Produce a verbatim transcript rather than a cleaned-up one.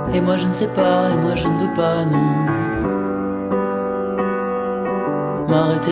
Et moi je ne sais pas, et moi je ne veux pas, non, m'arrêter.